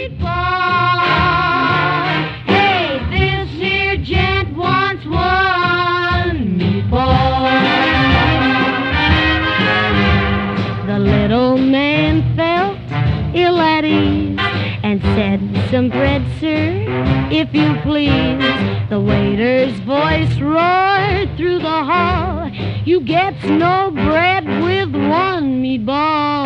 meatball. Hey, this here gent wants one meatball. The little man felt ill at ease and said, "Some bread, sir, if you please." The waiter's voice roared through the hall, "You gets no bread with one meatball."